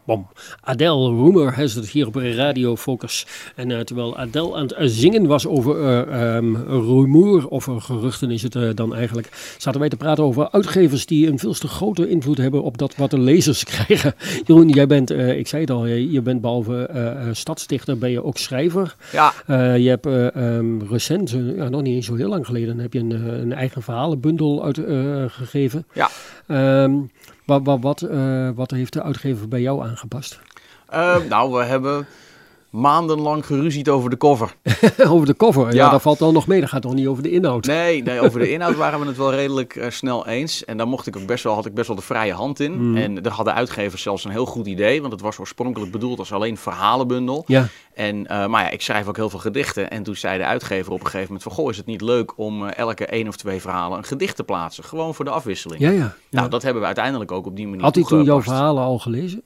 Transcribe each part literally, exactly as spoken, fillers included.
Bom. Adele, Rumor is het hier op Radio Focus. En uh, terwijl Adele aan het uh, zingen was over uh, um, rumoer, of uh, geruchten is het uh, dan eigenlijk, zaten wij te praten over uitgevers die een veel te grote invloed hebben op dat wat de lezers krijgen. Jeroen, jij bent, uh, ik zei het al, je, je bent behalve uh, stadsdichter, ben je ook schrijver. Ja. Uh, je hebt uh, um, recent, uh, ja, nog niet eens zo heel lang geleden, heb je een, uh, een eigen verhalenbundel uitgegeven. Uh, ja. Um, Wat, wat, wat, uh, wat heeft de uitgever bij jou aangepast? Uh, nou, we hebben maandenlang geruzied over de cover. Over de cover? Ja, ja, dat valt dan nog mee. Dat gaat toch niet over de inhoud? Nee, nee, over de inhoud waren we het wel redelijk uh, snel eens. En daar mocht ik ook best wel, had ik best wel de vrije hand in. Mm. En daar hadden uitgevers zelfs een heel goed idee. Want het was oorspronkelijk bedoeld als alleen verhalenbundel. Ja. En, uh, maar ja, ik schrijf ook heel veel gedichten. En toen zei de uitgever op een gegeven moment van, goh, is het niet leuk om uh, elke één of twee verhalen een gedicht te plaatsen? Gewoon voor de afwisseling. Ja, ja, ja. Nou, dat hebben we uiteindelijk ook op die manier Had hij toen jouw toegepast. verhalen al gelezen?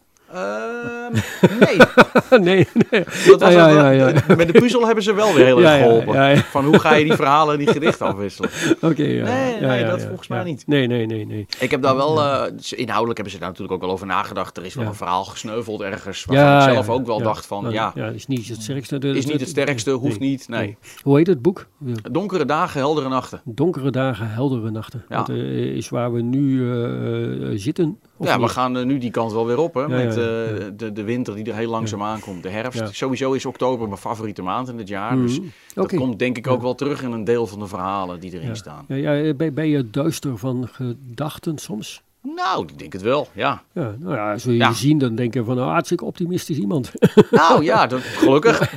Uh, nee. nee, nee. Dat was ja, wel, ja, ja. Met de puzzel hebben ze wel weer heel erg ja, ja, geholpen. ja, ja. Van hoe ga je die verhalen en die gedichten afwisselen? Oké, okay, ja. Nee, ja, nee ja, dat ja, volgens ja. mij niet. Nee, nee, nee, nee. Ik heb daar wel, uh, inhoudelijk hebben ze daar natuurlijk ook wel over nagedacht. Er is wel ja. een verhaal gesneuveld ergens, waarvan ja, ik zelf ja, ook wel ja. dacht van, ja... Ja, ja, is niet het sterkste. De, is niet het sterkste, hoeft nee, niet, nee. nee. Hoe heet het boek? Ja. Donkere dagen, heldere nachten. Donkere dagen, heldere nachten. Ja. Dat uh, is waar we nu uh, zitten. Ja, niet? we gaan uh, nu die kant wel weer op, hè, ja, met uh, ja, ja. De, de winter die er heel langzaam ja. aankomt. De herfst. Ja. Sowieso is oktober mijn favoriete maand in het jaar. Mm. Dus dat okay. komt denk ik ook ja. wel terug in een deel van de verhalen die erin ja. staan. Ja, ja, ben, ben je duister van gedachten soms? Nou, ik denk het wel, ja. Ja, nou ja, zul je ja. je zien, dan denken van, nou, hartstikke optimistisch iemand. Nou ja, dat, gelukkig.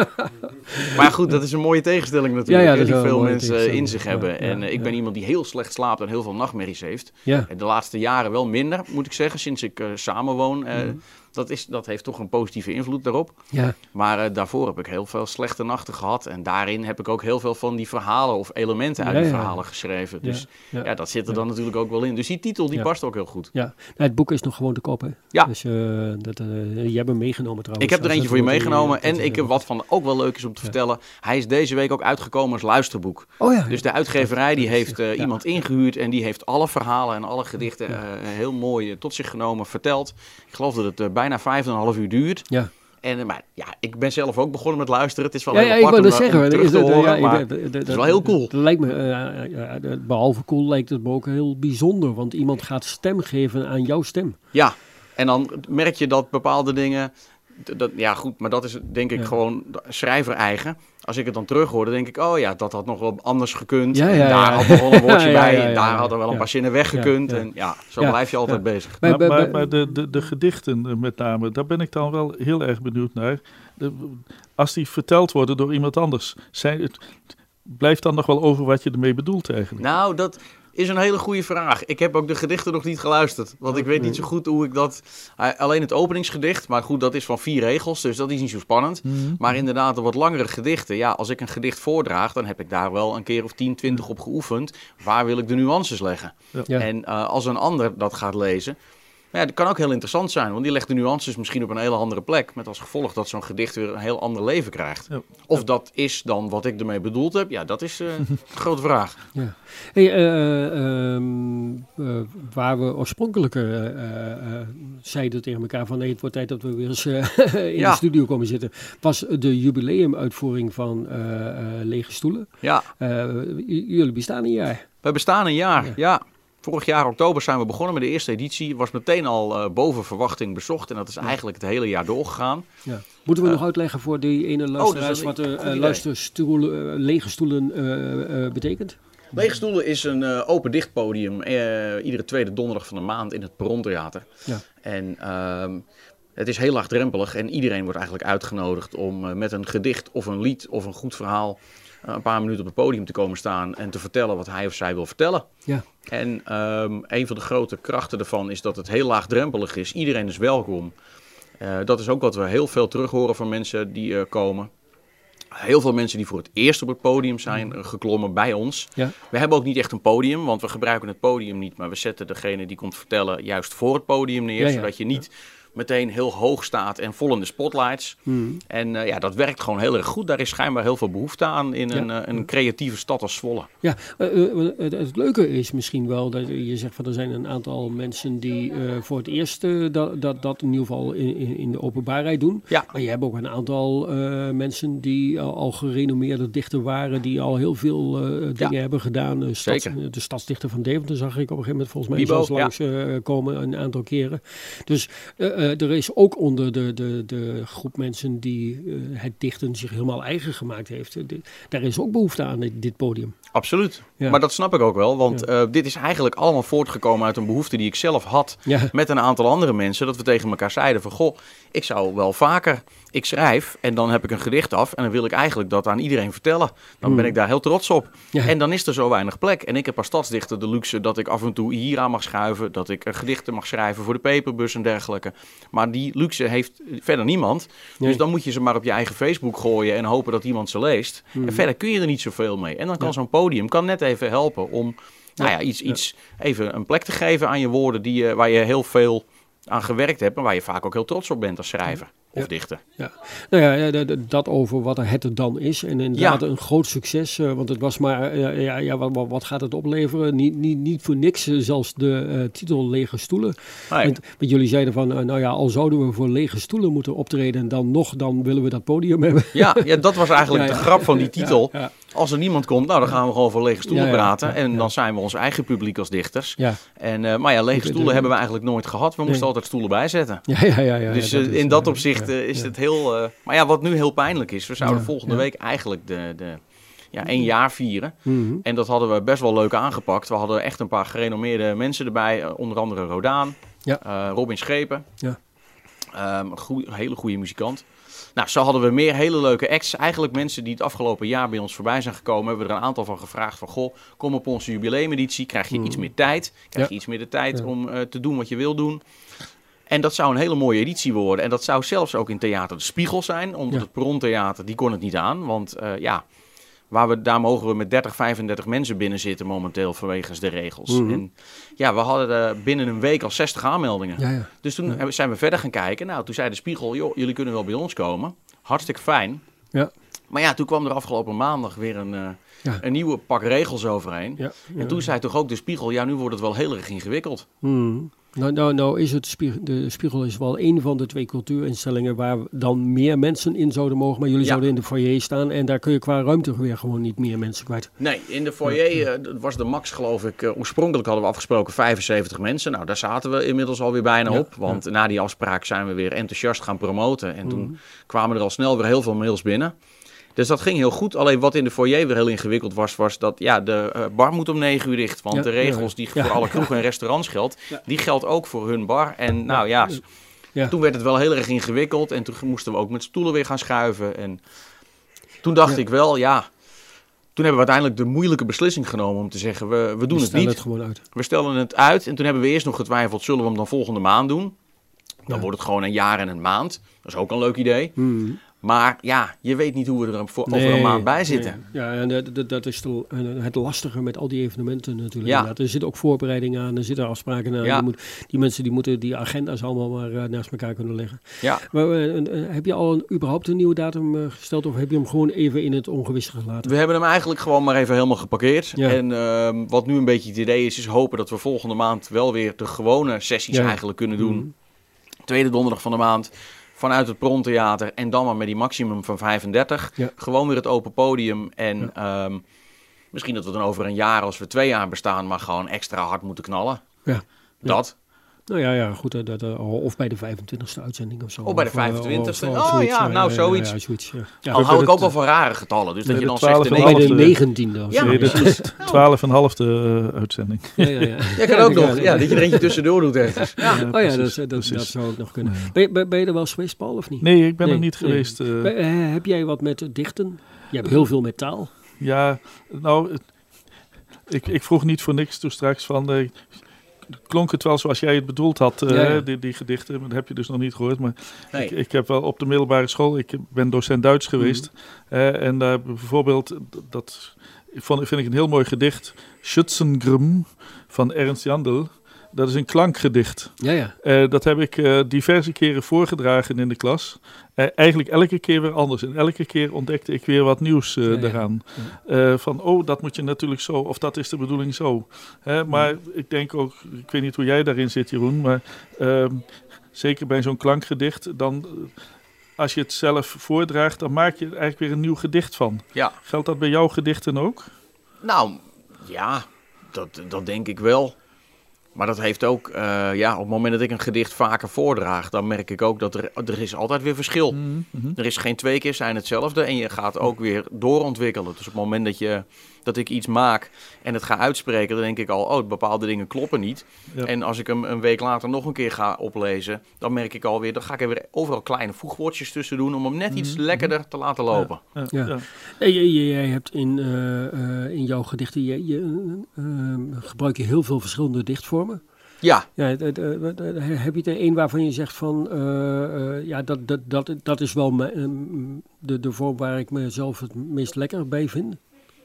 Maar goed, dat is een mooie tegenstelling natuurlijk, ja, ja, hè, die veel in mensen in zich hebben. Ja, en uh, ja, ik ben ja. iemand die heel slecht slaapt en heel veel nachtmerries heeft. Ja. En de laatste jaren wel minder, moet ik zeggen, sinds ik uh, samenwoon. Uh, mm. dat, is, dat heeft toch een positieve invloed daarop. Ja. Maar uh, daarvoor heb ik heel veel slechte nachten gehad. En daarin heb ik ook heel veel van die verhalen of elementen uit ja, die ja. verhalen geschreven. Dus ja, ja. ja dat zit er ja. dan natuurlijk ook wel in. Dus die titel die ja. past ook heel goed. Ja, nou, het boek is nog gewoon te koop, hè? Ja. Dus uh, dat, uh, jij hebt hem meegenomen trouwens. Ik heb er eentje voor je meegenomen. Die, en ik heb wat van ook wel leuk is om te ja. vertellen. Hij is deze week ook uitgekomen als luisterboek. Oh ja. Dus de uitgeverij die heeft uh, ja. iemand ingehuurd. En die heeft alle verhalen en alle gedichten ja. uh, heel mooi uh, tot zich genomen, verteld. Ik geloof dat het uh, bijna vijf en een half uur duurt. Ja. En, maar ja, ik ben zelf ook begonnen met luisteren. Het is wel ja, heel ja, apart ik om, zeggen, om terug is te het, horen, ja, maar ik, de, de, de, het is wel heel cool. Dat lijkt me, uh, uh, behalve cool lijkt het me ook heel bijzonder. Want iemand gaat stem geven aan jouw stem. Ja, en dan merk je dat bepaalde dingen... Dat, ja goed, maar dat is denk ik ja. gewoon schrijver eigen. Als ik het dan terughoor, dan denk ik... oh ja, dat had nog wel anders gekund. Ja, ja, en daar ja. had nog wel een woordje ja, ja, bij. ja, ja, en daar ja, hadden wel een ja. paar zinnen weggekund. Ja, ja. En ja, zo ja, blijf je altijd ja. bezig. Maar, maar, maar de, de, de gedichten met name, daar ben ik dan wel heel erg benieuwd naar. De, als die verteld worden door iemand anders... Zijn het, blijft dan nog wel over wat je ermee bedoelt eigenlijk? Nou, dat... is een hele goede vraag. Ik heb ook de gedichten nog niet geluisterd. Want ik weet niet zo goed hoe ik dat... Alleen het openingsgedicht. Maar goed, dat is van vier regels. Dus dat is niet zo spannend. Mm-hmm. Maar inderdaad, de wat langere gedichten. Ja, als ik een gedicht voordraag... dan heb ik daar wel een keer of tien, twintig op geoefend. Waar wil ik de nuances leggen? Ja. Ja. En uh, als een ander dat gaat lezen... Ja, dat kan ook heel interessant zijn, want die legt de nuances misschien op een hele andere plek. Met als gevolg dat zo'n gedicht weer een heel ander leven krijgt. Ja. Of dat is dan wat ik ermee bedoeld heb, ja, dat is uh, een grote vraag. Ja. Hey, uh, um, uh, waar we oorspronkelijk uh, uh, zeiden tegen elkaar van... nee, het wordt tijd dat we weer eens uh, in ja. de studio komen zitten... was de jubileumuitvoering van uh, uh, Lege Stoelen. Ja. Uh, j- jullie bestaan een jaar. We bestaan een jaar, ja. ja. Vorig jaar oktober zijn we begonnen met de eerste editie. Was meteen al uh, boven verwachting bezocht. En dat is ja. eigenlijk het hele jaar doorgegaan. Ja. Moeten we uh, nog uitleggen voor die ene luisteraars... Oh, wat de uh, luisterstoelen, uh, lege stoelen uh, uh, betekent? Lege Stoelen is een uh, open-dicht podium. Uh, iedere tweede donderdag van de maand in het Perrontheater. Ja. En uh, het is heel laagdrempelig. En iedereen wordt eigenlijk uitgenodigd om uh, met een gedicht of een lied of een goed verhaal... een paar minuten op het podium te komen staan en te vertellen wat hij of zij wil vertellen. Ja. En um, een van de grote krachten daarvan is dat het heel laagdrempelig is. Iedereen is welkom. Uh, dat is ook wat we heel veel terug horen van mensen die uh, komen. Heel veel mensen die voor het eerst op het podium zijn uh, geklommen bij ons. Ja. We hebben ook niet echt een podium, want we gebruiken het podium niet. Maar we zetten degene die komt vertellen juist voor het podium neer. Ja, ja. Zodat je niet meteen heel hoog staat en vol in de spotlights. Mm. En uh, ja, dat werkt gewoon heel erg goed. Daar is schijnbaar heel veel behoefte aan in ja. een, uh, een creatieve stad als Zwolle. Ja, uh, uh, het, het leuke is misschien wel dat je zegt van er zijn een aantal mensen die uh, voor het eerst uh, dat, dat, dat in ieder geval in, in, in de openbaarheid doen. Ja. Maar je hebt ook een aantal uh, mensen die al, al gerenommeerde dichter waren, die al heel veel uh, dingen ja. hebben gedaan. Uh, stad, Zeker. De stadsdichter van Deventer zag ik op een gegeven moment volgens mij Bibo, zelfs langs ja. uh, komen een aantal keren. Dus uh, uh, er is ook onder de, de, de groep mensen die uh, het dichten zich helemaal eigen gemaakt heeft. De, daar is ook behoefte aan, dit, dit podium. Absoluut. Ja. Maar dat snap ik ook wel. Want ja. uh, dit is eigenlijk allemaal voortgekomen uit een behoefte die ik zelf had. Ja. Met een aantal andere mensen. Dat we tegen elkaar zeiden van, goh, ik zou wel vaker... Ik schrijf en dan heb ik een gedicht af. En dan wil ik eigenlijk dat aan iedereen vertellen. Dan mm. ben ik daar heel trots op. Ja. En dan is er zo weinig plek. En ik heb als stadsdichter de luxe dat ik af en toe hier aan mag schuiven. Dat ik gedichten mag schrijven voor de paperbus en dergelijke. Maar die luxe heeft verder niemand. Nee. Dus dan moet je ze maar op je eigen Facebook gooien en hopen dat iemand ze leest. Mm. En verder kun je er niet zoveel mee. En dan kan ja. zo'n podium kan net even helpen om nou ja, iets, iets even een plek te geven aan je woorden die je, waar je heel veel aan gewerkt hebt en waar je vaak ook heel trots op bent als schrijver. Of ja. dichter. Ja. Nou ja, dat over wat het er dan is. En inderdaad ja. een groot succes. Uh, want het was maar, uh, ja, ja, wat, wat gaat het opleveren? Niet, niet, niet voor niks, uh, zelfs de uh, titel Lege Stoelen. Nee. Want, want jullie zeiden van, uh, nou ja, al zouden we voor lege stoelen moeten optreden, dan nog, dan willen we dat podium hebben. Ja, ja dat was eigenlijk ja, ja. de grap van die titel. Ja, ja. Als er niemand komt, nou dan gaan we gewoon voor lege stoelen ja, ja, praten. Ja, ja, ja. En dan zijn we ons eigen publiek als dichters. Ja. En, uh, maar ja, lege stoelen de, de, hebben we eigenlijk nooit gehad. We moesten nee. altijd stoelen bijzetten. Ja, ja, ja, ja, dus ja, uh, dat is, in dat opzicht uh, is ja. het heel... Uh, maar ja, wat nu heel pijnlijk is, we zouden ja, volgende ja. week eigenlijk de, de ja, één jaar vieren. Mm-hmm. En dat hadden we best wel leuk aangepakt. We hadden echt een paar gerenommeerde mensen erbij, uh, onder andere Rodaan, ja. uh, Robin Schepen, ja. um, een, goeie, een hele goede muzikant. Nou, zo hadden we meer hele leuke acts. Eigenlijk mensen die het afgelopen jaar bij ons voorbij zijn gekomen, hebben we er een aantal van gevraagd van, goh, kom op onze jubileumeditie, krijg je mm-hmm. iets meer tijd. Krijg ja. je iets meer de tijd ja. om uh, te doen wat je wil doen. En dat zou een hele mooie editie worden. En dat zou zelfs ook in Theater de Spiegel zijn. Omdat ja. het Perrontheater, die kon het niet aan. Want uh, ja, waar we, daar mogen we met dertig, vijfendertig mensen binnen zitten momenteel vanwege de regels. Mm-hmm. En ja, we hadden uh, binnen een week al zestig aanmeldingen. Ja, ja. Dus toen ja. zijn we verder gaan kijken. Nou, toen zei de Spiegel, joh, jullie kunnen wel bij ons komen. Hartstikke fijn. Ja. Maar ja, toen kwam er afgelopen maandag weer een, uh, ja. een nieuwe pak regels overheen. Ja. Ja. En toen zei toch ook de Spiegel, ja, nu wordt het wel heel erg ingewikkeld. Mm. Nou, nou, nou is het spiegel, de Spiegel is wel een van de twee cultuurinstellingen waar dan meer mensen in zouden mogen. Maar jullie ja. zouden in de foyer staan en daar kun je qua ruimte weer gewoon niet meer mensen kwijt. Nee, in de foyer ja. uh, was de max geloof ik, uh, oorspronkelijk hadden we afgesproken vijfenzeventig mensen. Nou, daar zaten we inmiddels alweer bijna ja. op. Want ja. na die afspraak zijn we weer enthousiast gaan promoten. En mm. toen kwamen er al snel weer heel veel mails binnen. Dus dat ging heel goed. Alleen wat in de foyer weer heel ingewikkeld was, was dat ja, de uh, bar moet om negen uur dicht. Want ja, de regels die ja, voor alle kroegen en restaurants geldt, ja. die geldt ook voor hun bar. En nou ja, ja, toen werd het wel heel erg ingewikkeld. En toen moesten we ook met stoelen weer gaan schuiven. En toen dacht ja. ik wel, ja, toen hebben we uiteindelijk de moeilijke beslissing genomen om te zeggen, we, we doen we het niet. Het gewoon uit. We stellen het uit. En toen hebben we eerst nog getwijfeld, zullen we hem dan volgende maand doen? Dan ja. wordt het gewoon een jaar en een maand. Dat is ook een leuk idee. Hmm. Maar ja, je weet niet hoe we er voor, nee, over een maand bij zitten. Nee. Ja, en dat, dat, dat is het lastige met al die evenementen natuurlijk. Ja. Er zit ook voorbereiding aan, er zitten afspraken aan. Ja. Moet, die mensen die moeten die agenda's allemaal maar uh, naast elkaar kunnen leggen. Ja. Maar uh, uh, heb je al een, überhaupt een nieuwe datum uh, gesteld of heb je hem gewoon even in het ongewisse gelaten? We hebben hem eigenlijk gewoon maar even helemaal geparkeerd. Ja. En uh, wat nu een beetje het idee is, is hopen dat we volgende maand wel weer de gewone sessies ja. eigenlijk kunnen doen. Mm. Tweede donderdag van de maand. Vanuit het Perrontheater en dan maar met die maximum van vijfendertig. Ja. Gewoon weer het open podium. En ja. um, misschien dat we dan over een jaar, als we twee jaar bestaan, maar gewoon extra hard moeten knallen. Ja. Dat. Nou ja, ja goed. Dat, uh, of bij de vijfentwintigste uitzending of zo. Of bij de vijfentwintigste. Of, of, of, oh ja, nou zoiets. Ja, ja, zoiets ja. Ja. Al hou ik ook wel van rare getallen. Dus dat je dan zegt de bij de negentiende. Of ja, nee, dat is twaalf en halfde uh, uitzending. Ja, ja, ja. ja, kan ook nog. Ja, dat je er eentje tussendoor doet ergens. Ja, ja, oh ja, dat, dat, dat, dat zou ook nog kunnen. Ben je, ben je er wel eens geweest, Paul, of niet? Nee, ik ben nee, er niet nee. geweest. Uh, ben, uh, heb jij wat met dichten? Je hebt heel veel met taal. Ja, nou, ik, ik vroeg niet voor niks toen straks van... Uh, klonk het wel zoals jij het bedoeld had, uh, ja, ja. Die, die gedichten. Dat heb je dus nog niet gehoord. Maar nee. ik, ik heb wel op de middelbare school... Ik ben docent Duits geweest. Mm-hmm. Uh, en uh, bijvoorbeeld... Dat vond, vind ik een heel mooi gedicht. Schützengrimm van Ernst Jandl. Dat is een klankgedicht. Ja, ja. Uh, dat heb ik uh, diverse keren voorgedragen in de klas. Uh, eigenlijk elke keer weer anders. En elke keer ontdekte ik weer wat nieuws uh, ja, daaraan. Ja. Ja. Uh, van, oh, dat moet je natuurlijk zo. Of dat is de bedoeling zo. Hè, maar ja. ik denk ook, ik weet niet hoe jij daarin zit, Jeroen. Maar uh, zeker bij zo'n klankgedicht, dan... Als je het zelf voordraagt, dan maak je er eigenlijk weer een nieuw gedicht van. Ja. Geldt dat bij jouw gedichten ook? Nou, ja, dat, dat denk ik wel. Maar dat heeft ook, uh, ja, op het moment dat ik een gedicht vaker voordraag, dan merk ik ook dat er, er is altijd weer verschil. Mm-hmm. Er is geen twee keer zijn hetzelfde en je gaat ook weer doorontwikkelen. Dus op het moment dat, je, dat ik iets maak en het ga uitspreken, dan denk ik al, oh, bepaalde dingen kloppen niet. Ja. En als ik hem een week later nog een keer ga oplezen, dan merk ik alweer, dan ga ik er weer overal kleine voegwoordjes tussen doen om hem net iets mm-hmm. lekkerder te laten lopen. Ja, ja, ja. ja. Jij, jij hebt in, uh, uh, in jouw gedichten, je, je, uh, gebruik je heel veel verschillende dichtvormen. Ja. ja d- d- d- heb je er een waarvan je zegt van, uh, uh, ja, dat, dat, dat, dat is wel me, um, de, de vorm waar ik mezelf het meest lekker bij vind?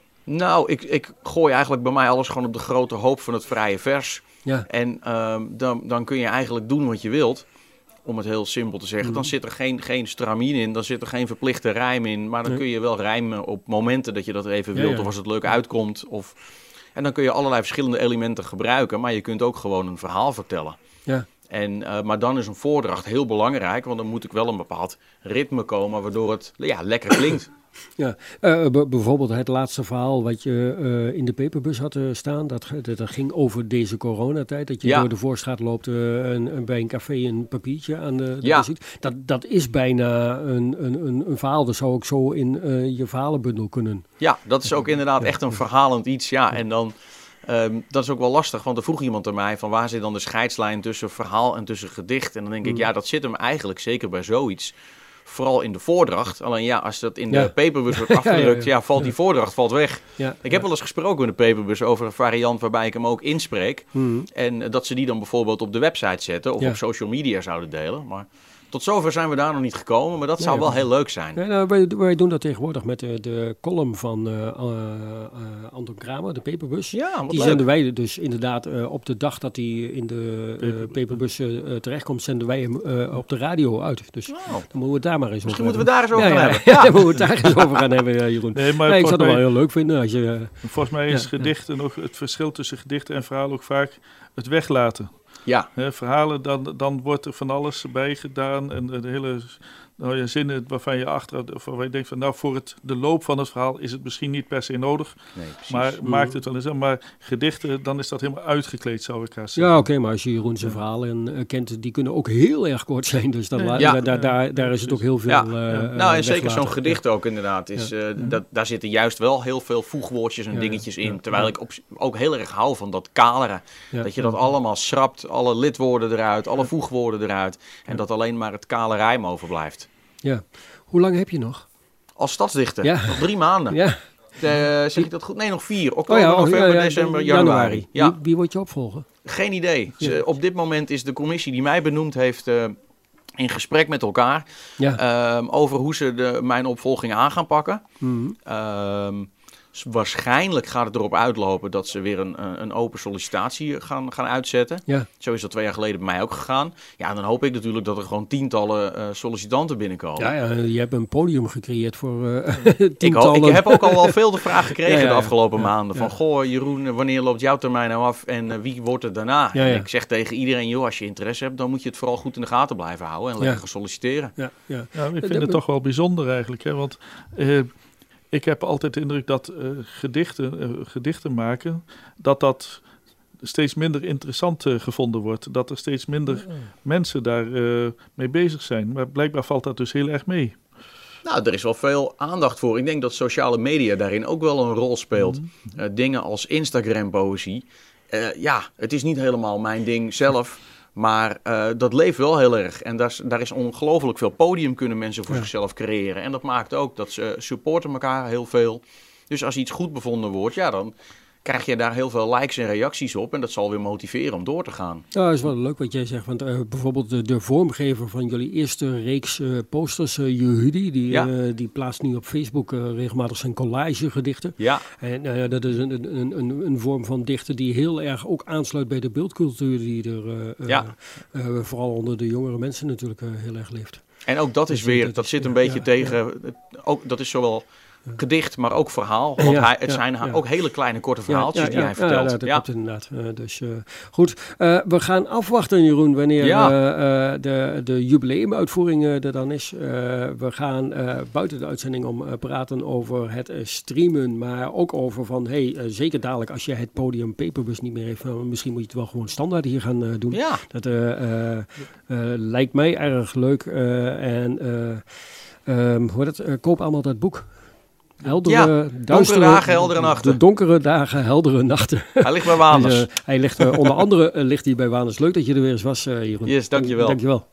Nou, ik, ik gooi eigenlijk bij mij alles gewoon op de grote hoop van het vrije vers. Ja. En um, dan, dan kun je eigenlijk doen wat je wilt, om het heel simpel te zeggen. Mm. Dan zit er geen, geen stramien in, dan zit er geen verplichte rijm in. Maar dan nee. kun je wel rijmen op momenten dat je dat even wilt, ja, ja. of als het leuk uitkomt, of... En dan kun je allerlei verschillende elementen gebruiken, maar je kunt ook gewoon een verhaal vertellen. Ja. En, uh, maar dan is een voordracht heel belangrijk, want dan moet ik wel een bepaald ritme komen, waardoor het ja, lekker klinkt. Ja, uh, b- bijvoorbeeld het laatste verhaal wat je uh, in de Peperbus had uh, staan, dat, dat, dat ging over deze coronatijd. Dat je ja. door de Voorstraat loopt uh, en, en bij een café een papiertje aan de, de ja. ziet. Dat, dat is bijna een, een, een, een verhaal, dat zou ook zo in uh, je verhalenbundel kunnen. Ja, dat is ook inderdaad echt een verhalend iets, ja. En dan, um, dat is ook wel lastig, want er vroeg iemand aan mij van waar zit dan de scheidslijn tussen verhaal en tussen gedicht? En dan denk ik, ja, dat zit hem eigenlijk zeker bij zoiets. Vooral in de voordracht. Alleen ja, als dat in de ja. Peperbus wordt afgedrukt, ja, ja, ja. ja, valt die voordracht valt weg. Ja, ik heb ja. wel eens gesproken in de Peperbus over een variant waarbij ik hem ook inspreek. Mm. En uh, dat ze die dan bijvoorbeeld op de website zetten of ja. op social media zouden delen. Maar tot zover zijn we daar nog niet gekomen, maar dat zou ja, wel heel leuk zijn. Ja, nou, wij, wij doen dat tegenwoordig met de, de column van uh, uh, uh, Anton Kramer, de Peperbus. Ja, die leuk. zenden wij dus inderdaad uh, op de dag dat hij in de uh, Peperbus uh, terechtkomt, zenden wij hem uh, op de radio uit. Dus oh. dan moeten we het daar maar eens Misschien over moeten we daar eens over ja, gaan ja. hebben. Ja, dan moeten we het daar eens over gaan hebben, uh, Jeroen. Nee, maar nee, ik zou het mij, wel heel leuk vinden. Als je, uh, volgens mij is ja, gedichten ja. nog het verschil tussen gedichten en verhaal ook vaak het weglaten. Ja. He, verhalen, dan, dan wordt er van alles bij gedaan en de hele nou ja, zinnen waarvan je achter, of waarvan je denkt van nou voor het, de loop van het verhaal is het misschien niet per se nodig, nee, maar mm. maakt het wel eens. Maar gedichten, dan is dat helemaal uitgekleed, zou ik haast zeggen. Ja, oké, okay, maar als je Jeroen zijn ja. verhalen uh, kent, die kunnen ook heel erg kort zijn, dus dan, ja. daar, daar, daar, daar is het ook heel veel ja. Uh, ja. uh, Nou, en zeker weglaten. zo'n gedicht ja. ook inderdaad. Is, ja. uh, dat, daar zitten juist wel heel veel voegwoordjes en ja. dingetjes in, ja. terwijl ja. ik op, ook heel erg hou van dat kaderen. Ja. Dat je dat allemaal schrapt, alle lidwoorden eruit, alle ja. voegwoorden eruit en ja. dat alleen maar het kale rijm overblijft. Ja. Hoe lang heb je nog? Als stadsdichter? Ja. Nog drie maanden. Ja. De, zeg ik dat goed? Nee, nog vier. Oktober, oh ja, oh, november, ja, ja, december, januari. januari. Ja. Wie, wie wordt je opvolger? Geen idee. Ja. Ze, op dit moment is de commissie die mij benoemd heeft uh, in gesprek met elkaar ja. um, over hoe ze de, mijn opvolging aan gaan pakken. Mm-hmm. Um, Waarschijnlijk gaat het erop uitlopen dat ze weer een, een open sollicitatie gaan, gaan uitzetten. Ja. Zo is dat twee jaar geleden bij mij ook gegaan. Ja, en dan hoop ik natuurlijk dat er gewoon tientallen uh, sollicitanten binnenkomen. Ja, ja, je hebt een podium gecreëerd voor uh, ik, ho- ik heb ook al wel veel de vraag gekregen ja, ja, ja. de afgelopen ja, maanden. Van, ja. goh Jeroen, wanneer loopt jouw termijn nou af en uh, wie wordt het daarna? Ja, ja. En ik zeg tegen iedereen, joh, als je interesse hebt, dan moet je het vooral goed in de gaten blijven houden en lekker ja. gaan solliciteren. Ja, ja. Ja, ik vind het toch wel bijzonder eigenlijk, hè, want... Uh, Ik heb altijd de indruk dat uh, gedichten, uh, gedichten maken, dat dat steeds minder interessant uh, gevonden wordt. Dat er steeds minder ja. mensen daar uh, mee bezig zijn. Maar blijkbaar valt dat dus heel erg mee. Nou, er is wel veel aandacht voor. Ik denk dat sociale media daarin ook wel een rol speelt. Mm-hmm. Uh, dingen als Instagram-poëzie. Uh, ja, het is niet helemaal mijn ding zelf... Maar uh, dat leeft wel heel erg. En daar is, daar is ongelooflijk veel podium kunnen mensen voor ja. zichzelf creëren. En dat maakt ook dat ze supporten elkaar heel veel. Dus als iets goed bevonden wordt, ja, dan krijg je daar heel veel likes en reacties op. En dat zal weer motiveren om door te gaan. Ja, dat is wel leuk wat jij zegt. Want uh, bijvoorbeeld de, de vormgever van jullie eerste reeks uh, posters, uh, Yehudi, die, ja. uh, die plaatst nu op Facebook uh, regelmatig zijn collagegedichten. Ja. En uh, dat is een, een, een, een vorm van dichten die heel erg ook aansluit bij de beeldcultuur die er uh, ja. uh, uh, vooral onder de jongere mensen natuurlijk uh, heel erg leeft. En ook dat is dus weer, dat, dat zit een ja, beetje ja, tegen, ja. ook, dat is zowel gedicht, maar ook verhaal. Want ja, hij, het ja, zijn ja. ook hele kleine, korte verhaaltjes ja, ja, die ja, hij vertelt. Ja, dat ja. klopt inderdaad. Uh, dus uh, goed, uh, we gaan afwachten, Jeroen, wanneer ja. uh, de, de jubileumuitvoering uh, er dan is. Uh, we gaan uh, buiten de uitzending om uh, praten over het uh, streamen, maar ook over van, hey, uh, zeker dadelijk als je het podium Paperbus niet meer heeft, uh, misschien moet je het wel gewoon standaard hier gaan uh, doen. Ja. Dat uh, uh, uh, lijkt mij erg leuk. Uh, en uh, um, hoe heet het? Uh, koop allemaal dat boek. Heldere, ja, donkere dagen, heldere nachten. De donkere dagen, heldere nachten. Hij ligt bij Waners. Dus, uh, hij ligt uh, onder andere uh, ligt hij bij Waners. Leuk dat je er weer eens was, uh, Jeroen. Yes, dankjewel. Dankjewel.